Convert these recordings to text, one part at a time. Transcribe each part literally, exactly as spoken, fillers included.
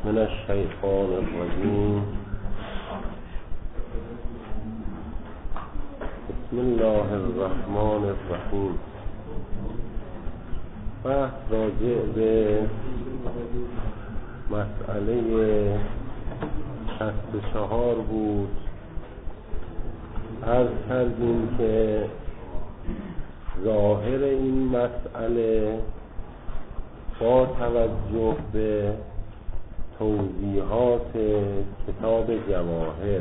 من الشیطان الرجیم. بسم الله الرحمن الرحیم. بحث راجع به مسئله شصت و چهار بود. عرض کردیم که ظاهر این مسئله با توجه به توضیحات کتاب جواهر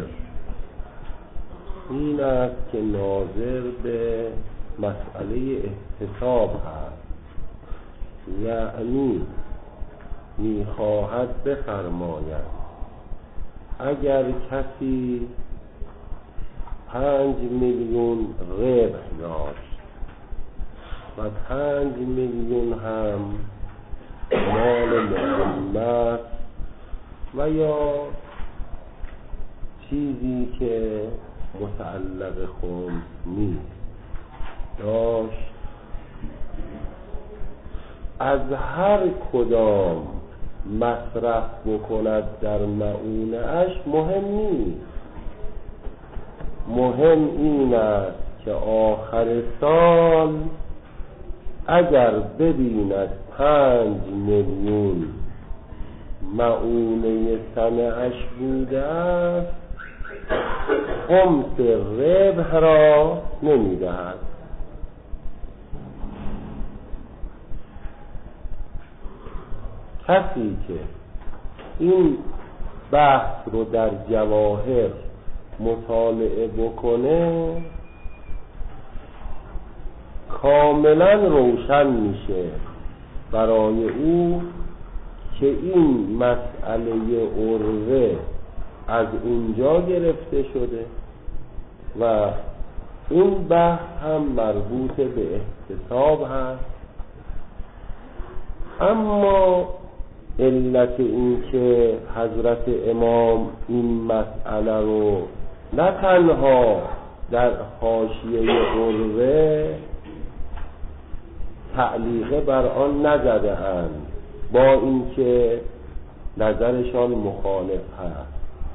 این است که ناظر به مسئله احتساب هست، یعنی میخواهد بفرماید اگر کسی پنج میلیون ربح داشت و پنج میلیون هم مال مهمت و یا چیزی که متعلق خمس نیست داشت، از هر کدام مصرف بکند در مؤونه اش مهم نیست. مهم این است که آخر سال اگر ببیند پنج میلیون مؤونه سنه‌اش بوده است، خمس ربح را نمی‌دهد. کسی که این بحث رو در جواهر مطالعه بکنه کاملا روشن میشه برای او که این مسئله عرضه از اونجا گرفته شده و این بحث هم مربوط به احتساب هست. اما علت این که حضرت امام این مسئله رو نه تنها در حاشیه عرضه تعلیقه بر آن نزده اند، با اینکه نظرشان مخالف هست،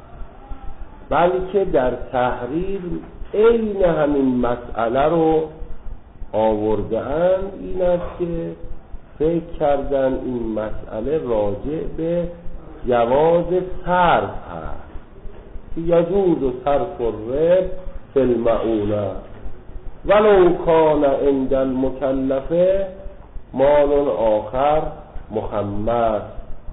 بلکه در تحریر عین همین مسئله رو آورده اند. این است که فکر کردن این مسئله راجع به جواز صرف هست که یجوز صرف الربح فی المؤونه ولو کان عند المکلف مال آخر مخمس.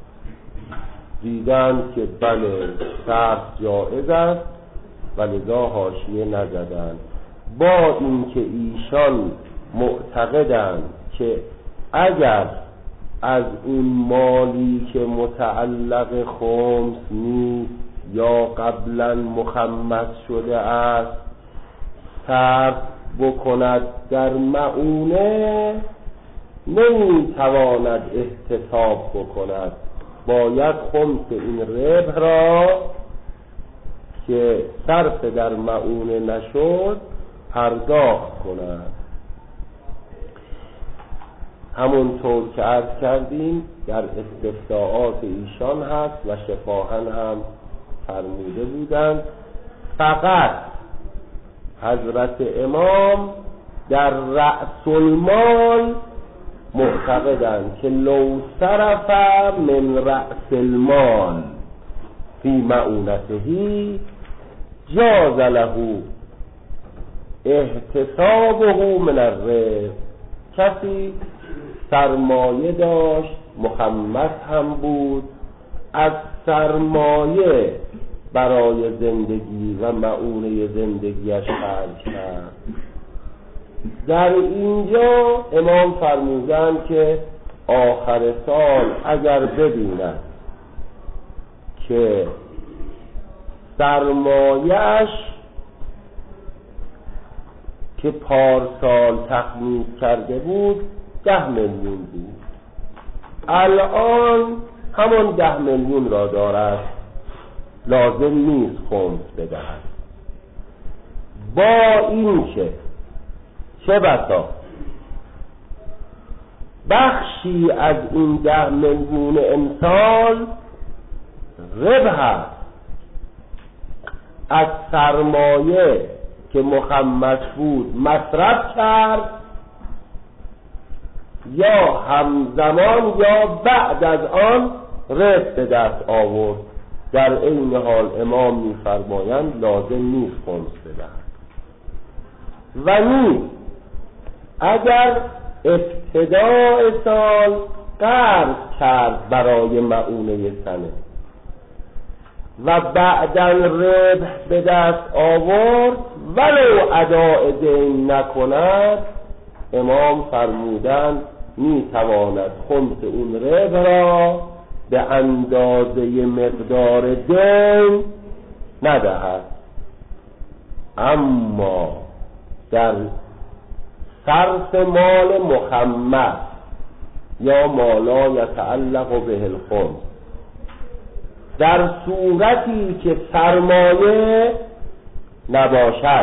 دیدن که بله صرف جائز است و لذا حاشیه نزدن، با اینکه ایشان معتقدند که اگر از این مالی که متعلق خمس نیست یا قبلا مخمس شده است صرف بکند در مؤونه، نمیتواند احتساب بکند، باید خمس این ربح را که صرف در مؤونه نشد پرداخت کند. همونطور که عرض کردیم در استفتاءات ایشان هست و شفاهن هم فرموده بودند، فقط حضرت امام در رأس المال معتقدند که لو صرف من رأس المال فی مؤونته جاز له احتسابه من الربح. کسی سرمایه داشت، مخمس هم بود، از سرمایه برای زندگی و مؤونه زندگیش خرج کرد. در اینجا امام فرمودند که آخر سال اگر ببیند که سرمایه‌اش که پارسال تخمین کرده بود ده میلیون بود، الان همون ده میلیون را دارد، لازم نیست خمس بدهد. با این که چه بسا بخشی از این ده میلیون امسال ربح است از سرمایه که مخمس بود مصرف کرد، یا همزمان یا بعد از آن ربح به دست آورد. در این حال امام می‌فرمایند لازم نیست خمس بدهد. و نیز اگر ابتداء سال قرض کرد برای مؤونه سنه و بعداً ربح به دست آورد ولو اداء دین نکند، امام فرمودند میتواند خمس اون ربح را به اندازه مقدار دین ندهد، اما در صرف مال مخمس یا مالا یتعلق به الخمس در صورتی که سرمایه نباشد،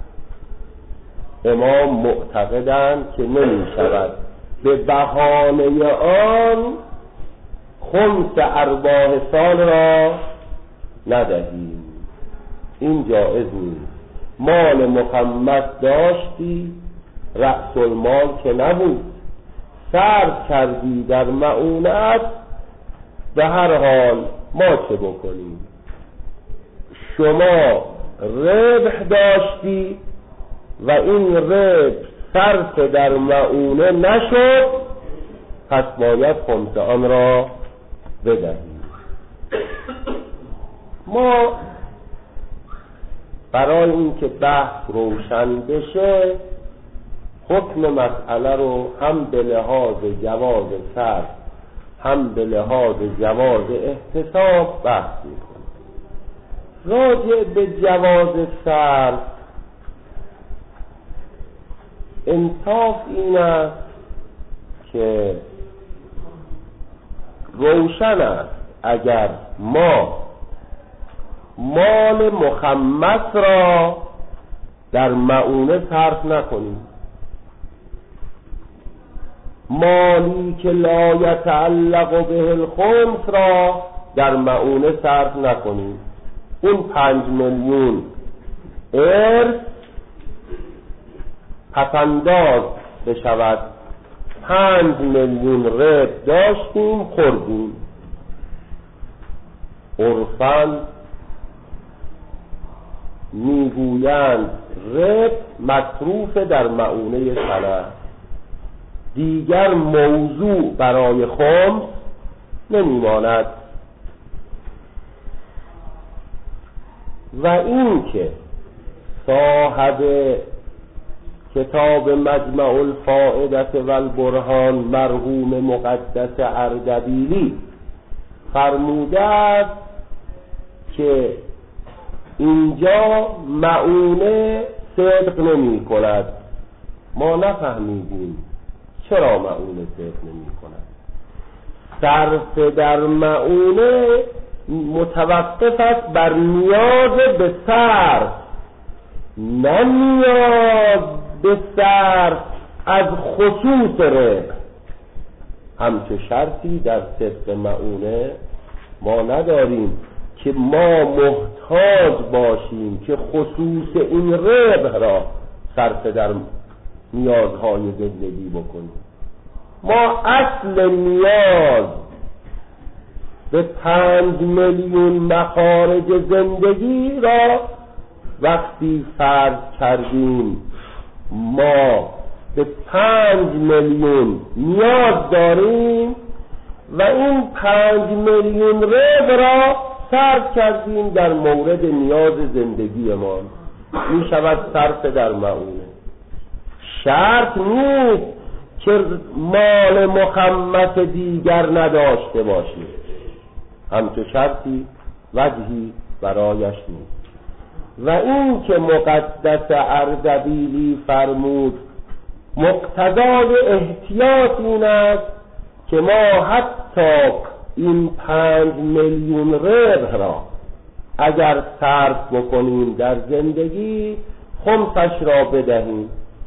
امام معتقدند که نمی شود به بهانه آن خمس ارباح سال را ندهیم. این جایز نیست. مال مخمس داشتی، رأس المال که نبود، صرف کردی در مؤونت، به هر حال ما چه بکنیم؟ شما ربح داشتی و این ربح صرف در مؤونه نشد، پس باید خمس آن را بدهیم. ما برای اینکه بحث روشن بشه حکم مسئله رو هم به لحاظ جواز صرف هم به لحاظ جواز احتساب بحث میکنیم. راجع به جواز صرف انصاف این است که روشن است اگر ما مال مخمس را در مؤونه صرف نکنیم، مالی که لا یتعلق به الخمس را در مؤونه صرف نکنیم، اون پنج میلیون ارث پسنداز بشود. پنج میلیون ربح داشتیم خوردیم، عرفاً میگویند ربح مصروف در مؤونه سنه، دیگر موضوع برای خمس نمیماند. و این که صاحب کتاب مجمع الفائدة و البرهان مرحوم مقدس اردبیلی فرموده است که اینجا مؤونه صدق نمی کند. ما نفهمیدیم چرا مؤونه صدق نمی کند. صرف در مؤونه متوقف است بر نیاز به صرف، نه نیاز به صرف از خصوص ربح. همچه شرطی در صدق مؤونه ما نداریم که ما محتاج باشیم که خصوص این ربح را صرف در نیازهای زندگی بکنیم. ما اصل نیاز به پنج میلیون مخارج زندگی را وقتی فرض کردیم ما به پنج میلیون نیاز داریم و این پنج میلیون ربح را صرف کردیم در مورد نیاز زندگی ما، می شود صرف در مؤونه. شرط نیست که مال مخمس دیگر نداشته باشیم، همچه شرطی وجهی برایش نیست. و این که مقدس اردبیلی فرمود مقتضای احتیاط این است که ما حتی این پنج میلیون ربح را اگر صرف بکنیم در زندگی خمسش را بدهیم.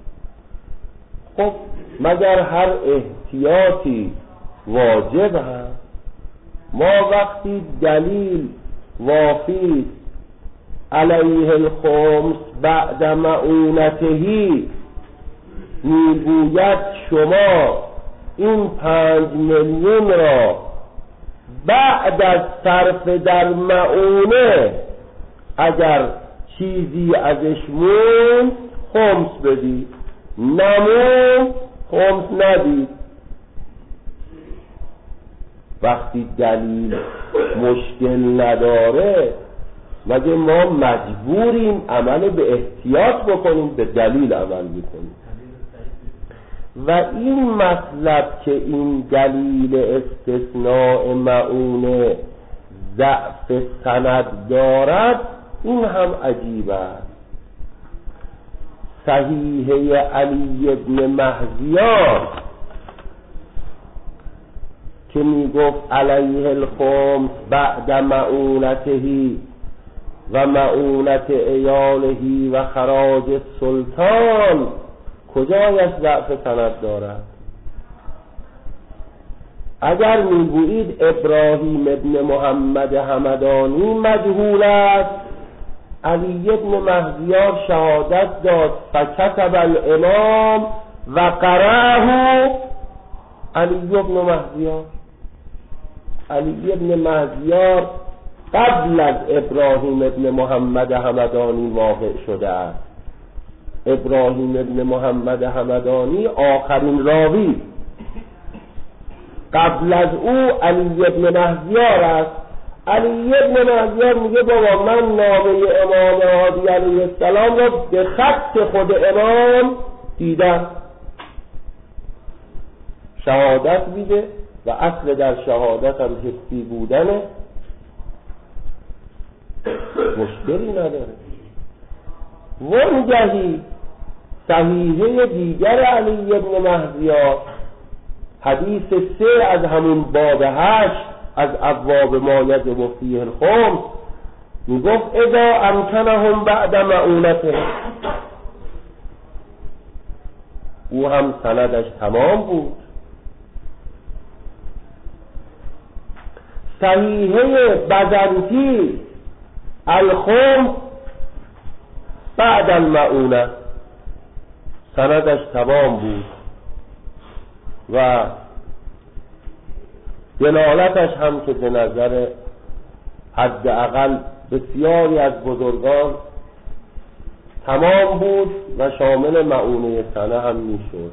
خب مگر هر احتیاطی واجب هست؟ ما وقتی دلیل وافی علیه الخمس بعد معونتهی، میگوید شما این پنج میلیون را بعد از صرف در معونه اگر چیزی ازش موند خمس بدید، نمون خمس ندید. وقتی دلیل مشکل نداره مگه ما مجبوریم عمل به احتیاط بکنیم؟ به دلیل عمل بکنیم. و این مطلب که این دلیل استثناء معونه ضعف سند دارد این هم عجیب است. صحیحه علی ابن مهدیار که می گفت علیه الخمس بعد معونتهی و معونت ایالهی و خراج سلطان، کجایش ضعف سند دارد؟ اگر میگویید ابراهیم ابن محمد همدانی مجهول است، علی ابن مهدیار شهادت داد فکتب الامام و قرأه علی ابن مهدیار. علی ابن مهدیار قبل از ابراهیم ابن محمد همدانی واقع شده است. ابراهیم ابن محمد همدانی آخرین راوی، قبل از او علی ابن مهدیار است. علی ابن مهدیار میگه بابا من نامه امام هادی علیه السلام را به خط خود امام دیدم. شهادت میده و اصل در شهادت هم حسی بودنه، مشکلی نداره. وانگهی صحیحه دیگر علی ابن مهدیار حدیث سه از همون باب هشت از ابواب ما یجب فیه الخمس میگفت اذا امکنهم بعد معونته، او هم سندش تمام بود. صحیحه بزنطی الخمس بعد المعونه، سندش تمام بود و دلالتش هم که به نظر حداقل بسیاری از بزرگان تمام بود و شامل معونه سنه هم میشد.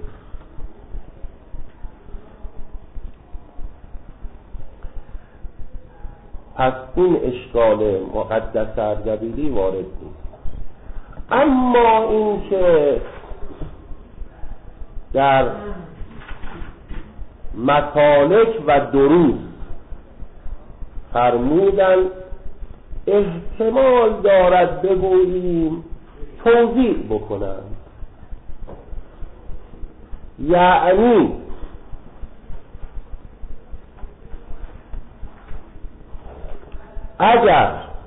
پس این اشکال مقدس اردبیلی وارد نیست. اما این که در مطالق و دروس فرمودن احتمال دارد بگوییم توضیح بکنند، یعنی اگر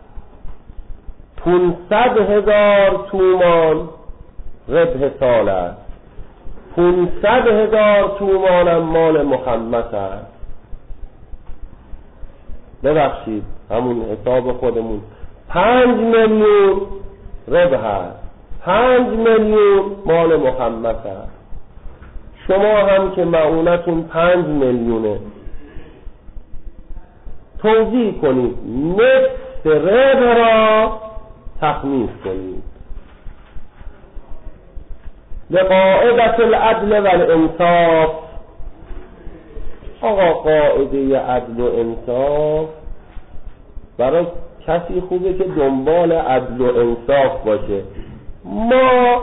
پونصد هزار تومان ربح سال است، پونصد هزار تومان هم مال محمد است، ببخشید همون حساب خودمون پنج میلیون ربح است، پنج میلیون مال محمد است. شما هم که معونتون پنج میلیونه، توضیح کنید، نصف ربح را تخمیس کنید. لقاعدة العدل والانصاف، آقا قاعده عدل و انصاف برای کسی خوبه که دنبال عدل و انصاف باشه. ما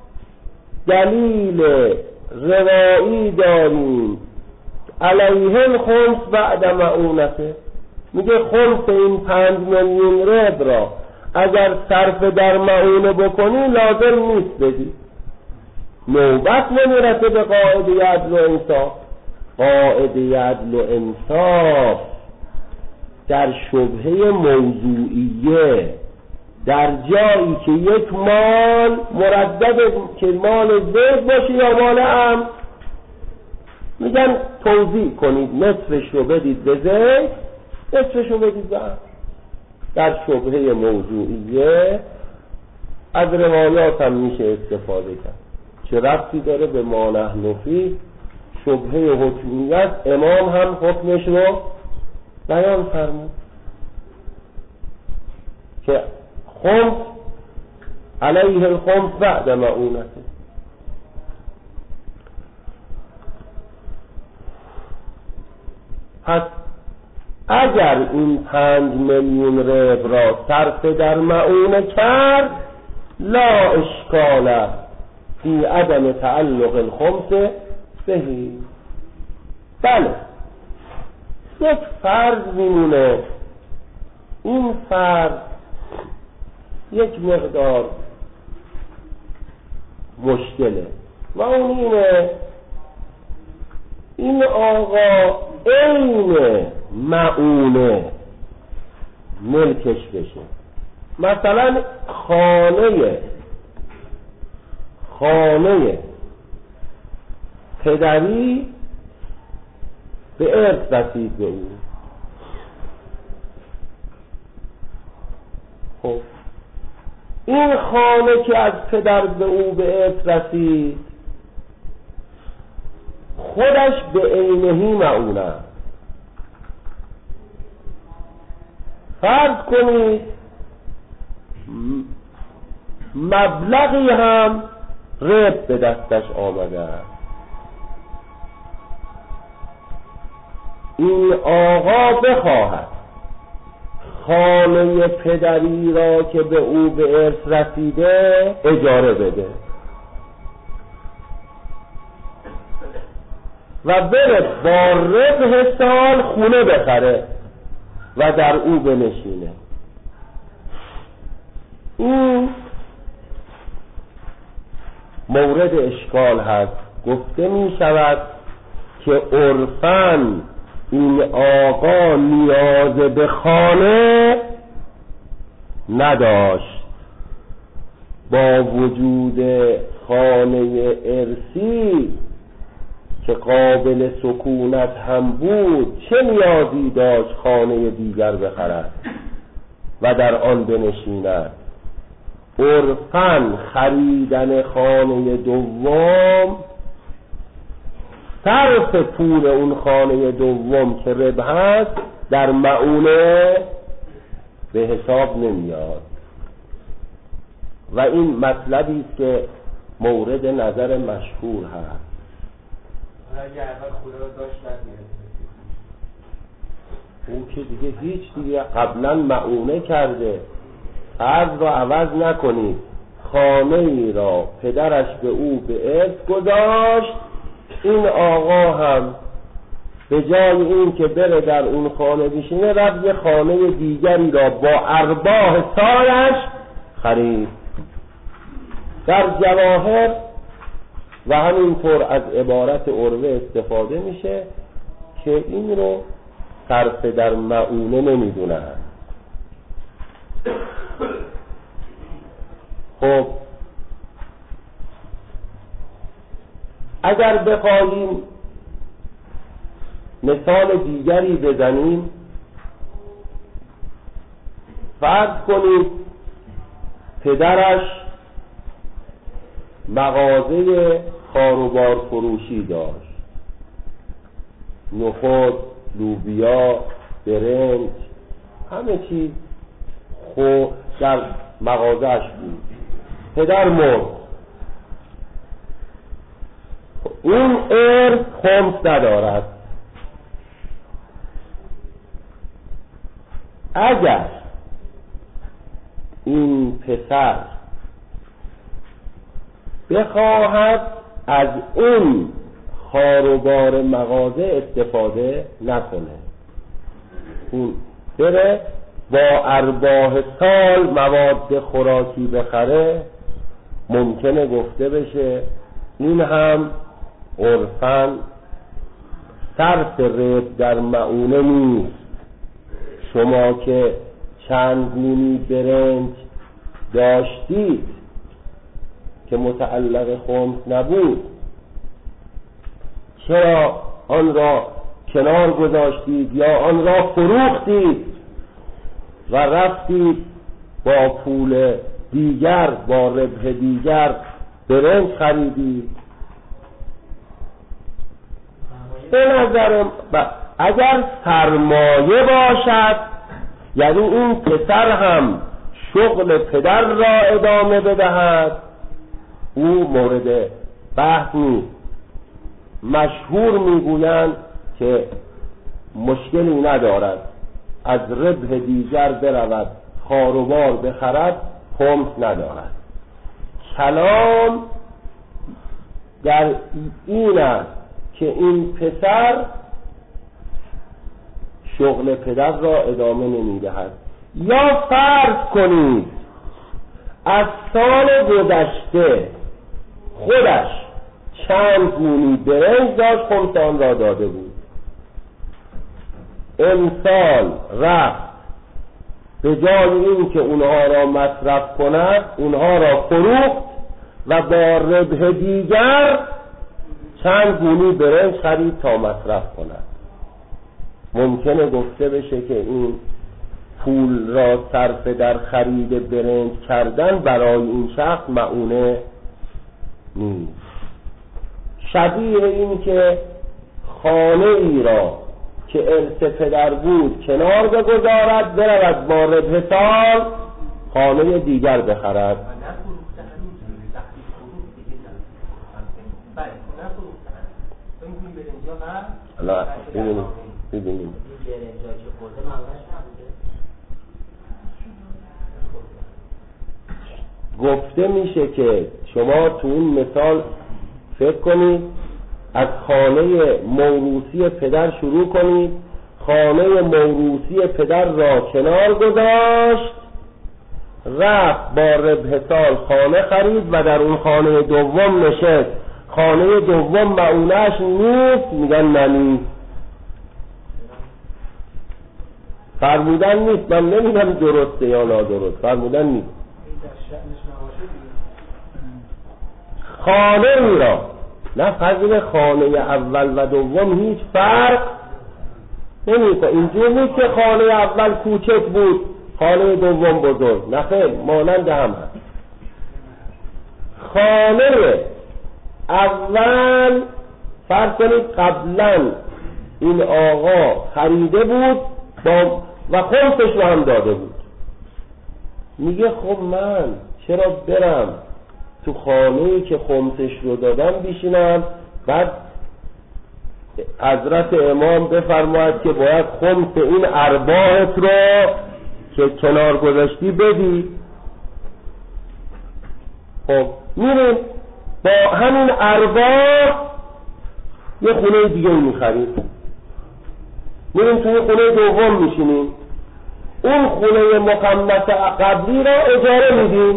دلیل روایی داریم علیه الخمس بعد معونته، میگه خمس این پنج میلیون ربح را اگر صرف در معونه بکنی لازم نیست بدی، نوبت نمیرسه به قاعده عدل و انصاف. قاعده عدل و انصاف در شبهه موضوعیه، در جایی که یک مال مردد که مال زید باشه یا مال عمد، میگن توزیع کنید، نصفش رو بدید به زید، نصفش رو بدید به عمد. در شبهه موضوعیه از روایات هم میشه استفاده کرد. چه ربطی داره به ما نحن فیه؟ شبهه حکمیت امام هم حکمش رو بیان فرمود که خمس علیه الخمس بعد معونته. پس اگر این پنج میلیون رب را صرف در معونه کرد لا اشکال فی عدم تعلق الخمس بهی. بله یک فرض میمونه، این فرض یک مقدار مشکله و اون اینه این آقا عین معونه ملکش بشه. مثلا خانه خانه پدری به ارث رسید به او. خب این خانه که از پدر به او به ارث رسید خودش به عینهی معونه. فرض کنید مبلغی هم رب به دستش آمده، این آقا بخواهد خانه پدری را که به او به ارث رسیده اجاره بده و بره با ربح سال خونه بخره و در او بنشینه. این مورد اشکال هست. گفته می شود که عرفاً این آقا نیاز به خانه نداشت، با وجود خانه ارثی که قابل سکونت هم بود چه نیازی داشت خانه دیگر بخرد و در آن بنشیند. عرفاً خریدن خانه دوم صرف پول اون خانه دوم که ربح هست در معونه به حساب نمیاد و این مطلبی است که مورد نظر مشهور هست. اگر اول خدا رو داشت بعد میرسید اون که دیگه هیچ دیگه قبلا معونه کرده، عرض را عوض نکنید. خانه ای را پدرش به او به ارث گذاشت، این آقا هم به جای این که بره در اون خانه بشینه رفت یه خانه دیگری را با ارباح سالش خرید. در جواهر و همینطور از عبارت عروه استفاده میشه که این رو صرف در معونه نمیدونن. خب اگر بخواهیم مثال دیگری بزنیم، فرض کنید پدرش مغازه خاروبار فروشی داشت، نخود، لوبیا، برنج، همه چیز خو در مغازهش بود. پدر مرد، این ارث خمس ندارد. اگر این پسر بخواهد از اون خاروبار مغازه استفاده نکنه، اون بره با ارباح سال مواد خوراکی بخره، ممکنه گفته بشه این هم عرفاً صرف رب در معونه نیست. شما که چند گونی برنج داشتید که متعلق خمس نبود، چرا آن را کنار گذاشتید یا آن را فروختید؟ و رفتید با پول دیگر با ربح دیگر برنج خریدید، به نظر اگر سرمایه باشد، یعنی این پسر هم شغل پدر را ادامه بدهد، او مورد بحث نیست. مشهور میگویند که مشکلی ندارد از ربح دیگر برود خاروبار بخرد، خمس ندارد. کلام در این است که این پسر شغل پدر را ادامه نمیدهد. یا فرض کنید از سال گذشته خودش چند گونی برنج داشت، خمس آن را داده بود، امسال رفت به جای این که اونها را مصرف کند اونها را فروخت و با ربح دیگر چند گونی برنج خرید تا مصرف کند. ممکنه گفته بشه که این پول را صرف در خرید برنج کردن برای این شخص مؤونه نیست. شبیه این که خانه ای را که ارث پدر بود کنار بگذارد، برود با ربح سال خانه دیگر بخرد. لا ببینید ببینید گفته میشه که شما تو این مثال فکر کنید از خانه موروثی پدر شروع کنید، خانه موروثی پدر را کنار گذاشت، رفت با ربح سال خانه خرید و در اون خانه دوم نشست، خانه دوم مؤونه‌اش نیست، میگن ننی فرمودن نیست. من نمیدونم درسته یا نادرست، فرمودن نیست. خانه ای را نه فضل خانه اول و دوم هیچ فرق نمیکنه. اینجور نیست که خانه اول کوچک بود خانه دوم بزرگ، نه خیر، مانند هم هست. خانه اول فرض کنید قبلا این آقا خریده بود با و خمسش رو هم داده بود. میگه خب من چرا برم تو خانه‌ای که خمسش رو دادم بشینم، بعد حضرت امام بفرماید که باید خمس این ارباحت رو که کنار گذاشتی بدی. خب میریم با همین ارباح یه خونه دیگه میخریم، میریم توی خونه دوم میشینیم، اون خونه مخمس قبلی را اجاره میدیم.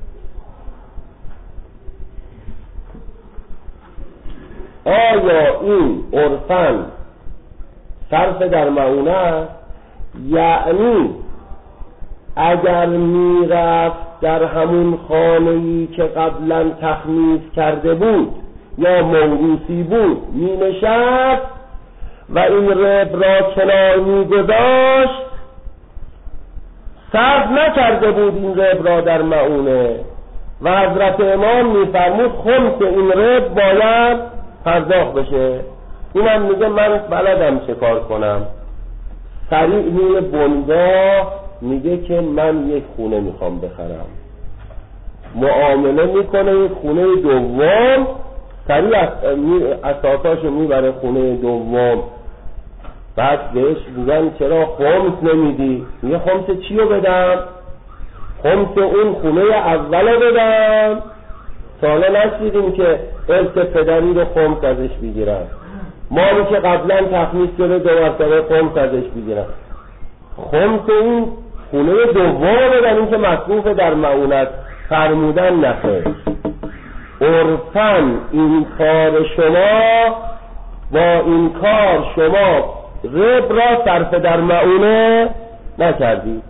آیا این عرفاً صرف در مؤونه است؟ یعنی اگر میرفت در همون خانه‌ای که قبلا تخمیس کرده بود یا موروثی بود مینشست و این رب را کنار میگذاشت، صرف نکرده بود این رب را در مؤونه و حضرت امام میفرمود خمس این رب باید پرداخت بشه. اینم میگه من بلدم چه کار کنم، سریع میره بنگاه میگه که من یک خونه میخوام بخرم، معامله میکنه یک خونه دوم، سریع اساساشو میبره خونه دوم. بعد بهش میگن چرا خمس نمیدی؟ میگه خمس چیو بدم؟ خمس اون خونه اولو بدم؟ سالا نشیدیم که ارث پدری رو خمس ازش بگیرن، مالی که قبلا تخمیس شده دو مرتبه خمس ازش بگیرن. خمس این خونه دوم بدن، این که مصروف در مؤونت فرمودن نخیر. عرفاً این کار شما با این کار شما رب را صرف در مؤونه نکردید.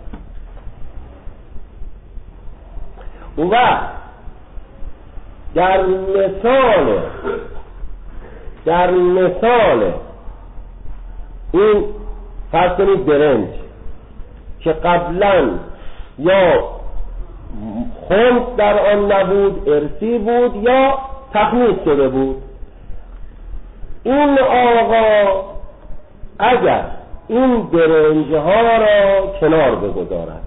اون وقت در مثال در مثال این فرض کنید برنج که قبلا یا خمس در آن نبود، ارثی بود یا تخمیس شده بود. این آقا اگر این برنج ها را کنار بگذارد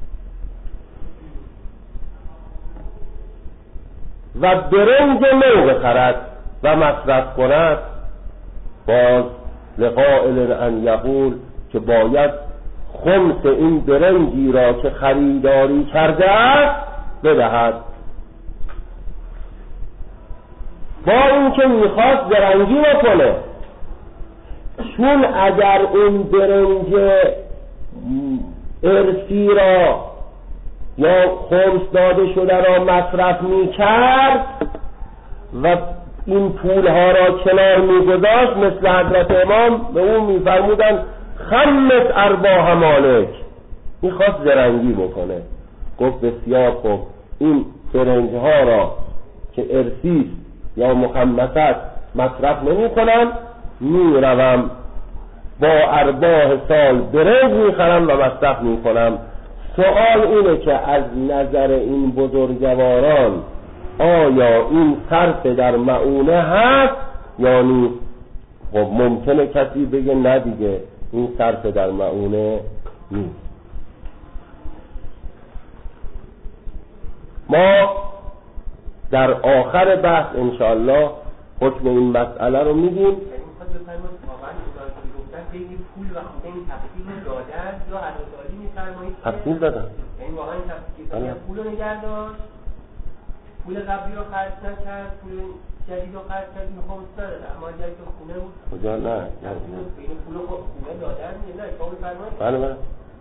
و برنج نو بخرد و مصرف کند، باز لقائل ان یقول که باید خمس این برنجی را که خریداری کرده است بدهد. با این که میخواست برنجی بکنه، چون اگر اون برنج ارثی را یا خمس داده شده را مصرف میکرد و این پولها را کنار میگذاشت، مثل حضرت امام به اون میفرمودن خمس ارباح مالک، میخواست زرنگی بکنه. گفت بسیار خوب، این برنج ها را که ارثی یا مخمس است مصرف نمی کنم، میروم با ارباح سال برنج میخرم و مصرف میکنم. سوال اینه که از نظر این بزرگواران آیا این صرف در معونه هست یا نیست؟ خب ممکنه کسی بگه نه دیگه این صرف در معونه نیست. ما در آخر بحث انشاءالله حکم این مسئله رو میگیم. پول و خونه این تقسیم دادن یا عداداری میفرمایید تقسیم دادن یعنی واقعا این تقسیم پول رو نگه داشت، پول قبلی رو خرج نکرد، پول جدید رو خرج کرد، این خمس نداره. اما اگر که خونه بود کجا نه این پول رو خونه دادن نه اتفاق میفرمایید. بله بله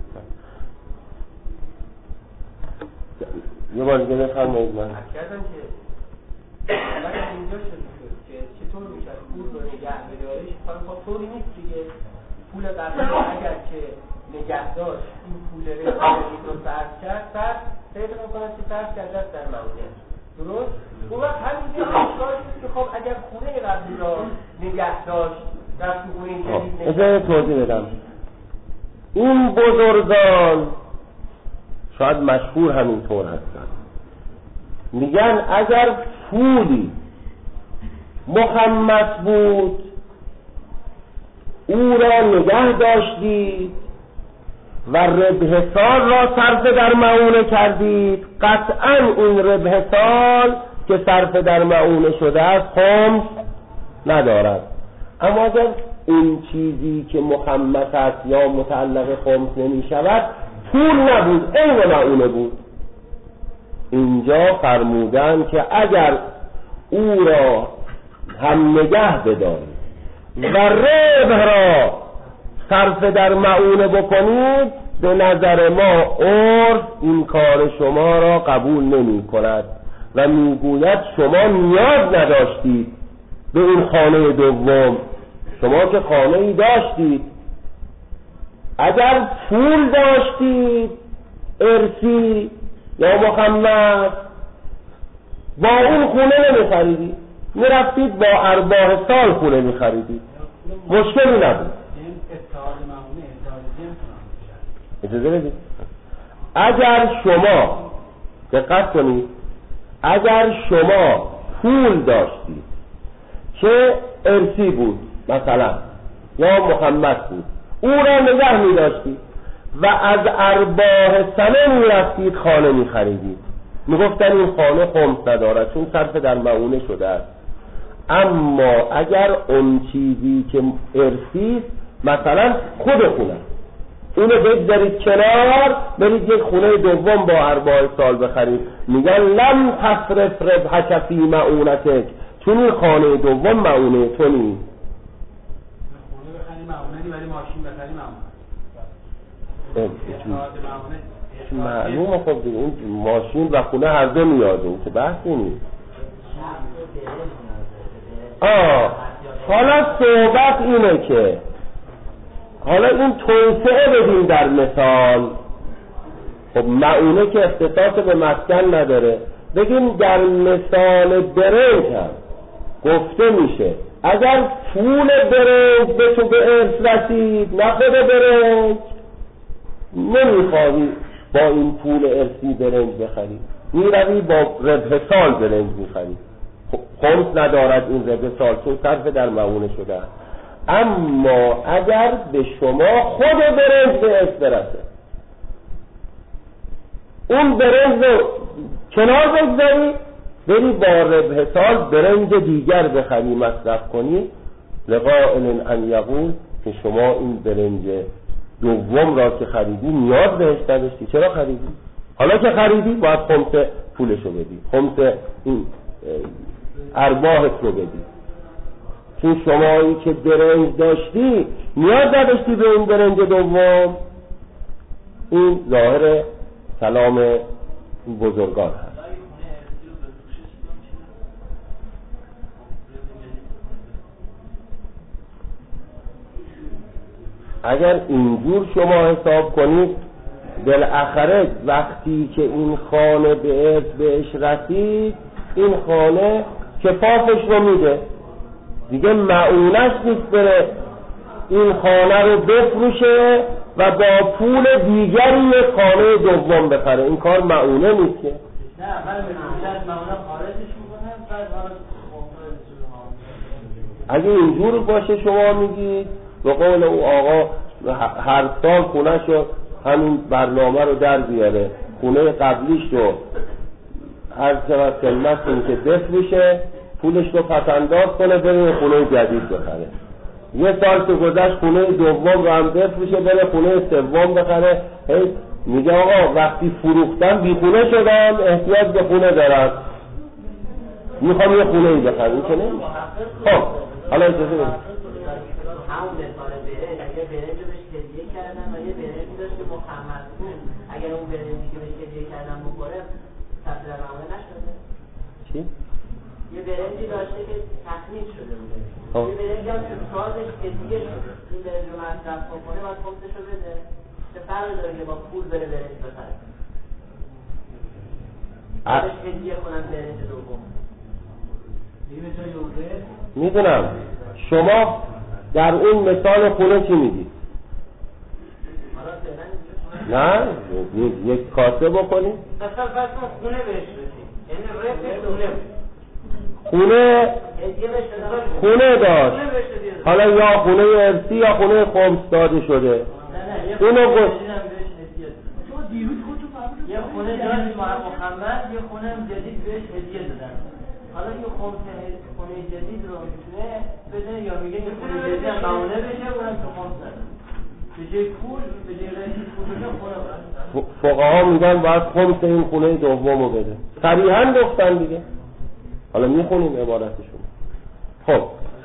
یه بار دیگه بفرمایید. من عرض کردم که بعد اینجا شد که چطور میشه پول رو نگه بداریش خب طوری نیست دیگه. پول قبلی اگر که نگه داشت این پول رسید رو صرف کرد، صرف پیدا میکنه که صرف کرده است در معونه. درست؟ اون وقت همینجا اشکال شد که خب اگر خونه قبلی را نگه داشت رفت تو خونه جدید نگه اجازه توضیح بدم. این بزرگان شاید مشهور همینطور هستن، میگن اگر پولی مخمس بود او را نگه داشتید و ربح سال را صرف در معونه کردید، قطعا این ربح سال که صرف در معونه شده است خمس ندارد. اما اگر این چیزی که مخمس است یا متعلق خمس نمی شود پول نبود، عین معونه بود، اینجا فرمودن که اگر او را هم نگه بدارید و ربح را صرف در معونه بکنید، به نظر ما عرف این کار شما را قبول نمی کند و میگوید شما نیاز نداشتید به این خانه دوم، شما که خانه ای داشتید، اگر پول داشتید ارثی یا مخمس با اون خونه نمی خریدید، می رفتید با ارباح سال خونه می خریدید، مشکلی نبود. اجازه بدید. اگر شما دقت کنید، اگر شما پول داشتید که ارثی بود مثلا یا مخمس بود، او را نگه می داشتید و از ارباح سنه می رفتید خانه می خریدید، می گفتن این خانه خمس ندارد چون صرف در معونه شده است. اما اگر اون چیزی که ارثی مثلا خود خونه اونو بگذارید کنار، برید یک خونه دوم با ارباح سال بخرید، میگن لم تصرف ربحک فی معونتک، چون این خانه دوم معونه تو نیست. خونه بخری معونه دی ولی ماشین بخری معونه. معلومه خب دیگه این ماشین و خونه هر دو نیازه، این که بحثی نیست. آه حالا صحبت اینه که حالا این توسعه بدیم در مثال. خب معونه که اختصاص به مسکن نداره، بگیم در مثال برنج هم گفته میشه اگر پول برنج به تو به ارث رسید، نه خود برنج، نمیخواهی با این پول ارثی برنج بخری، میروی با ربح سال برنج میخری. خمس ندارد این ربح سال چون صرف در معونه شده. اما اگر به شما خود برنج به ارث برسه، اون برنج رو کنار بگذاری، بری با ربح سال برنج دیگر بخری مصرف کنی، لقائل ان یقول که شما این برنج دوم را که خریدی نیاز بهش نداشتی، چرا خریدی؟ حالا که خریدی باید خمس پولشو بدی، خمس این ارباحت رو بدی. چون شمایی که برنج داشتی نیاز نداشتی به این برنج دوم. این ظاهر کلام بزرگان هست. اگر اینجور شما حساب کنید، بالاخره وقتی که این خانه به ارث بهش رسید، این خانه کفافش رو میده دیگه، معونش نیست بره این خانه رو بفروشه و با پول دیگری یک خانه دوم بخره. این کار معونه نیست که. نه من میگم معونه خارجش میکنم بعد حالا اگه اینجور باشه شما میگید به قول او آقا هر سال خونه شو همین برنامه رو در بیاره، خونه قبلیش رو هر چقدر قیمت که بفروشه پولش رو پسنداز کنه بره خونه جدید بخره. یه سال که گذشت خونه دوم رو هم بفروشه بره خونه سوم بخره. هی میگه آقا وقتی فروختم بی خونه شدم احتیاج به خونه دارم، میخوام یه خونه ای بخرم. این که نمیشه. خب حالا اجازه بدید همون مثال برنج، اگر برنج رو بهش هدیه کردن و یه برنج داشت که محمد بود، اگر اون برنجی که بهش هدیه کردن بخوره تبدیل معامله نشده؟ چی؟ یه برنجی داشته که تخمین شده بوده، یه برنجی هم که سازش هدیه شده، این برنج رو مصرف بکنه باید خمسش رو بده. چه فرقی داره که با پول بره برنج بخره؟ بهش هدیه کنن برنج دوم. میدونم شما در اون مثال خونه چی میگید؟ نه یک کاسه بکنید مثلا فرض کن خونه بهش بدید، یعنی رفت خونه خونه خونه داشت، حالا یا خونه ارثی یا خونه خمس داده شده. اونو گفت یه خونه داشت محمد، یه خونه جدید بهش هدیه دادن. حالا این خمس خونه جدید رو میتونه بده یا میگه که خونه جدید هم معونه بشه اونم تو خمس ندن به جای پول به جای رئیس پول بشه خونه بده. فقها میگن باید خمس این خونه دوم رو بده، صریحا گفتن دیگه. حالا میخونیم عبارتشون. خب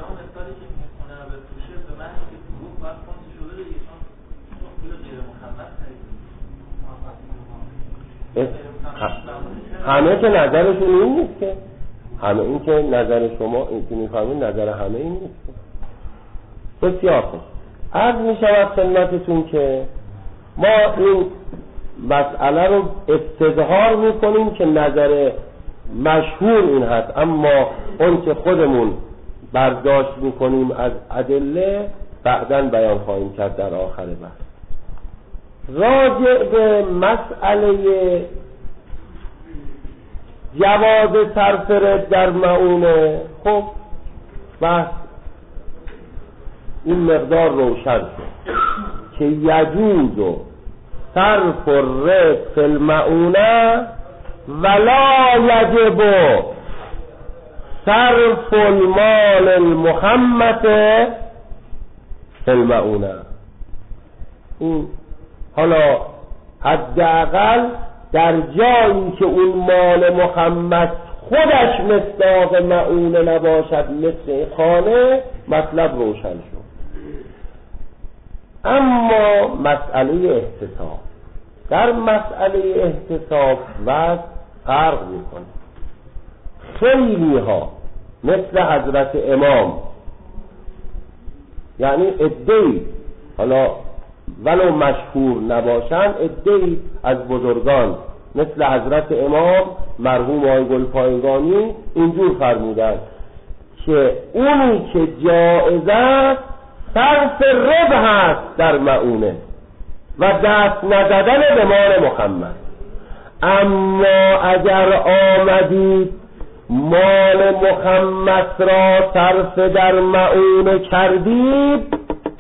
همه که نظرشون این نیست که، همه این که نظر شما این که میفهمین نظر همه این نیست. بسیار خوب، عرض میشود خدمتتون که ما این مسئله رو استظهار میکنیم که نظر مشهور این هست، اما اون که خودمون برداشت میکنیم از ادله بعداً بیان خواهیم کرد در آخر بحث. راجع به مسئله جواز صرف ربح در معونه، خب بس این مقدار روشن شد که یجوز و صرف الربح فی المعونه ولا یجب صرف المال المخمس فی المعونه. این حالا حداقل در جایی که اون مال مخمس خودش مصداق معونه نباشد مثل خانه، مطلب روشن شد. اما مسئله احتساب، در مسئله احتساب وضع فرق میکنه. خیلی ها مثل حضرت امام، یعنی عده‌ای حالا ولو مشهور نباشن، عده‌ای از بزرگان مثل حضرت امام مرحوم آقای گلپایگانی اینجور فرمودند که اونی که جایز است صرف ربح هست در معونه. و دست نزدن به مال مخمس. اما اگر آمدید مال مخمس را صرف در معونه کردید،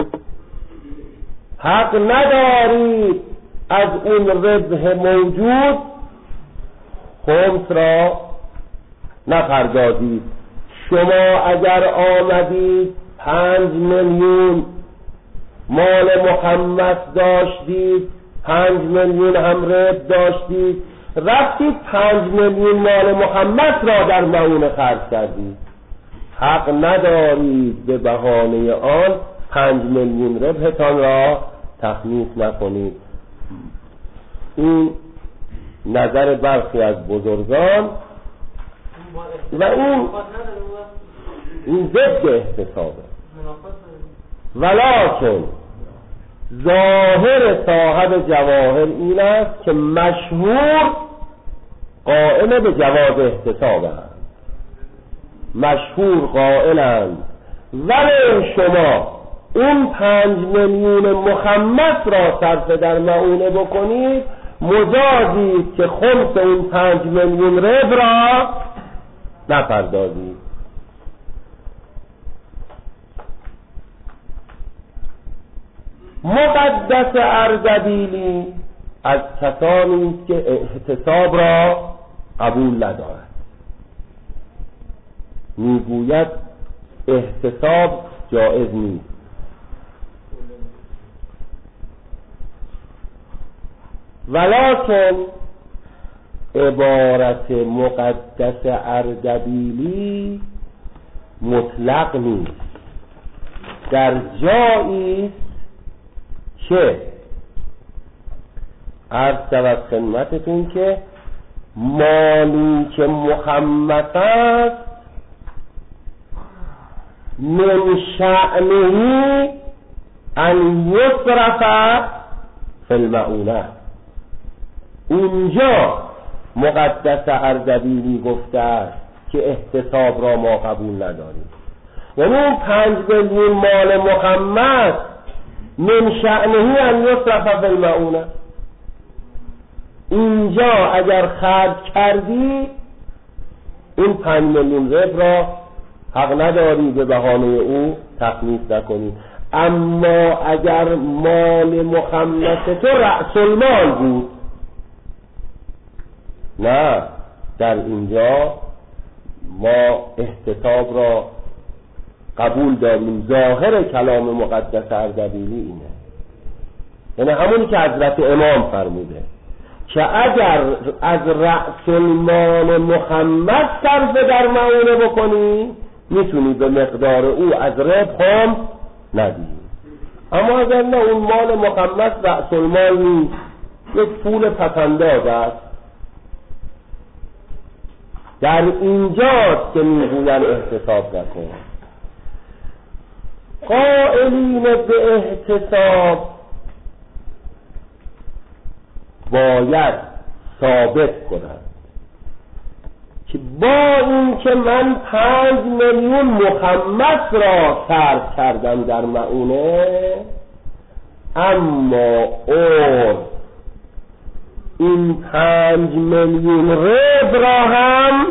حق ندارید از اون ربح موجود خمس را نپردازید. شما اگر آمدید پنج میلیون مال مخمس داشتید، پنج میلیون هم ربح داشتید، رفتید پنج میلیون مال مخمس را در معونه خرج کردید، حق ندارید به بهانه آن پنج میلیون ربحتان را تخمیس نکنید. این نظر برخی از بزرگان و این این ضد احتسابه. ولکن ظاهر صاحب جواهر این است که مشهور قائل به جواز احتساب است، مشهور قائلند. ولی شما اون پنج میلیون مخمس را صرف در معونه بکنید، مجازید که خمس اون پنج میلیون ربح را نپردازید. مقدس اردبیلی از کسانی است که احتساب را قبول ندارد، میگوید احتساب جایز نیست. ولکن عبارت مقدس اردبیلی مطلق نیست. در جایی که عرض شود خدمتتون که مالی که مخمس است من شأنه ان یصرف فی المعونه، اونجا مقدس اردبیلی گفته است که احتساب را ما قبول نداریم. یعنی اون پنج میلیون مال مخمس من شأنه ان یصرف فی المعونه، اینجا اگر خرج کردی این پنج میلیون ربح را حق نداری به بهانه او تخمیس نکنی. اما اگر مال مخمس تو رأس المال بود، نه، در اینجا ما احتساب را قبول داریم. ظاهر کلام مقدس اردبیلی اینه، یعنی همونی که حضرت امام فرموده که اگر از رأس المال مخمس صرف در معونه بکنی میتونی به مقدار او از ربح هم ندی. اما اگر نه، اون مال مخمس رأس المال نیست، یک پول پسنداز است، در اینجاست که میگوین احتساب نکن. قائلین به احتساب باید ثابت کنند که با این که من پنج میلیون مخمس را صرف کردم در معونه، اما اور این پنج میلیون ربح را هم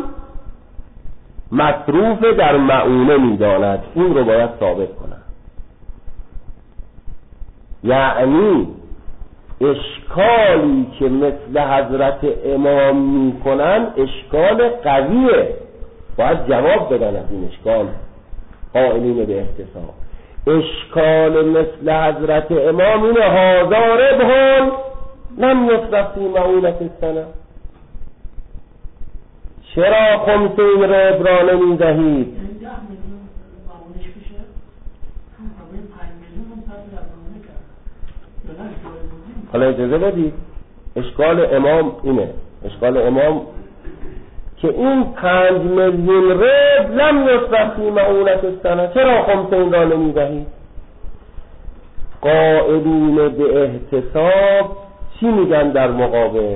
مصروف در معونه می‌داند. این رو باید ثابت کنند. یعنی اشکالی که مثل حضرت امام میکنن اشکال قویه، باید جواب بدن از این اشکال قائلین به احتساب. اشکال مثل حضرت امام اینه هازا ربحون لم یصرف فی معونة السنه، چرا خمس این ربح را نمی دهید؟ حالا اجازه بدید، اشکال امام اینه، اشکال امام که این پنج میلیون ربح لم یصرف فی معونة السنه، چرا خمس این را نمی دهید؟ قائلین به احتساب چی میگن در مقابل؟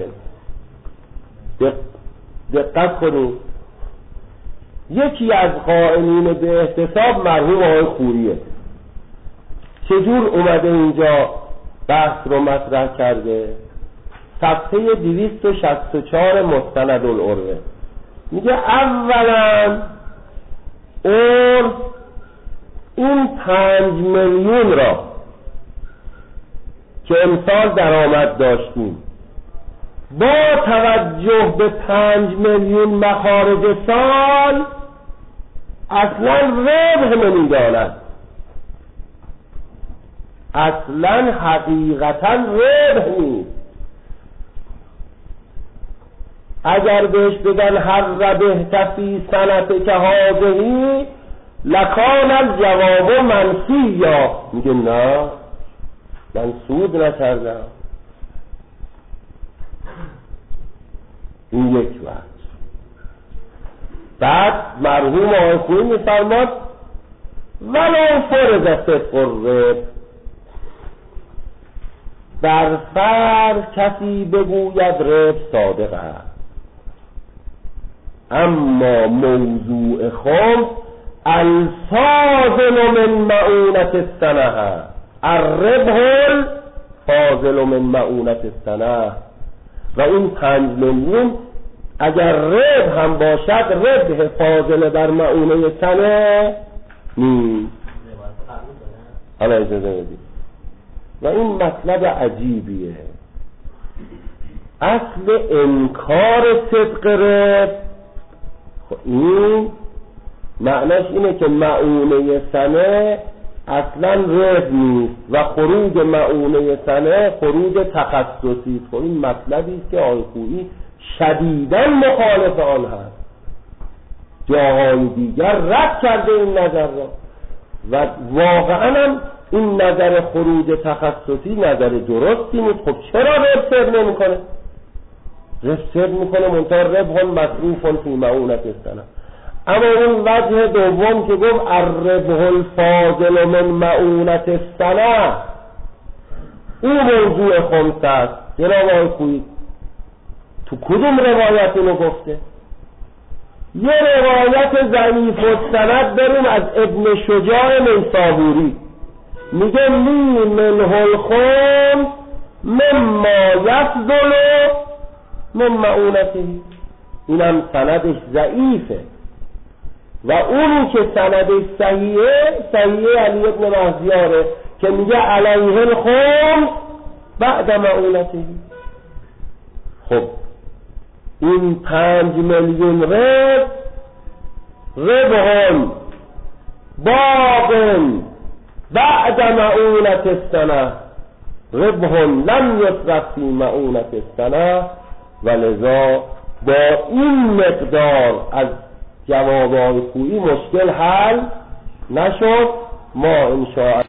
دقت کنید، یکی از قائلین به احتساب مرحوم آقای خوریه. چجور اومده اینجا بحث رو مطرح کرده. صفحه دویست و شصت و چهار مستند العروه میگه اولا عرف این پنج میلیون را که امسال درآمد داشتیم با توجه به پنج میلیون مخارج سال اصلا ربح نمیداند، اصلا حقیقتا ربح نیست. اگر بهش بگن هر ربح تفی سنت که هاذهی لکان الجواب منفی، یا میگه نه من سود نکردم. این یک وقت. بعد مرحوم آقای خویی میفرماد ولو فرض صدق الربح، در فر کسی بگوید ربح صادق است، اما موضوع خمس الفاضل من معونت السنه، الربح الفاضل من معونت السنه. و این پنج میلیون اگر ربح هم باشد ربح فاضل در معونه سنه نیست. حالا اجازه بدید و این مطلب عجیبیه. اصل انکار صدق ربح این معناش اینه که معونه سنه اصلا ربح نیست و خروج معونه سنه خروج تخصصی است. این مطلبی است که آقای خویی شدیداً مخالف آن هست، جاهای دیگر رد کرده این نظر را و واقعاً هم این نظر خروج تخصصی نظر درستی نیست. خب چرا ربح سر نمی کنه؟ ربح سر می کنه منتها ربح مصروف فی معونت السنه. اما اون وجه دوم که گفت الربح الفاضل من معونت السنه، این موضوع خمس است. جناب آقای خویی تو کدوم روایت اینو گفته؟ یه روایت ضعیف السند داریم از ابن شجاع نیسابوری، میگه لی منه الخمس مما یفضل من معونتهی. اینم سندش ضعیفه و اونی که سندش صحیحه صحیحه علی ابن مهزیاره که میگه علیه الخمس بعد معونتهی. خب این پنج میلیون ربح ربح باق بعد معونت السنه، ربح لم یصرف فی معونت السنه، و لذا با این مقدار از جوابهای خویی مشکل حل نشد. ما انشاءالله